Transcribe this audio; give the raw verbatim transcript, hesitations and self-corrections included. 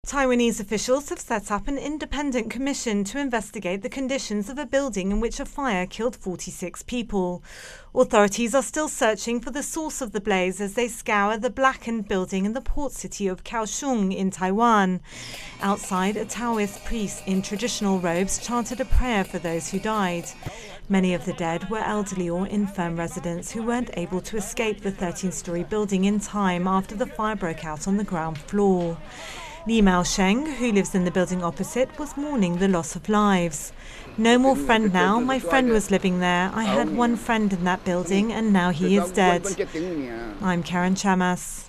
Taiwanese officials have set up an independent commission to investigate the conditions of a building in which a fire killed forty-six people. Authorities are still searching for the source of the blaze as they scour the blackened building in the port city of Kaohsiung in Taiwan. Outside, a Taoist priest in traditional robes chanted a prayer for those who died. Many of the dead were elderly or infirm residents who weren't able to escape the thirteen-story building in time after the fire broke out on the ground floor. Li Mao-sheng, who lives in the building opposite, was mourning the loss of lives. "No more friend now. My friend was living there. I had one friend in that building and now he is dead." I'm Karen Chamas.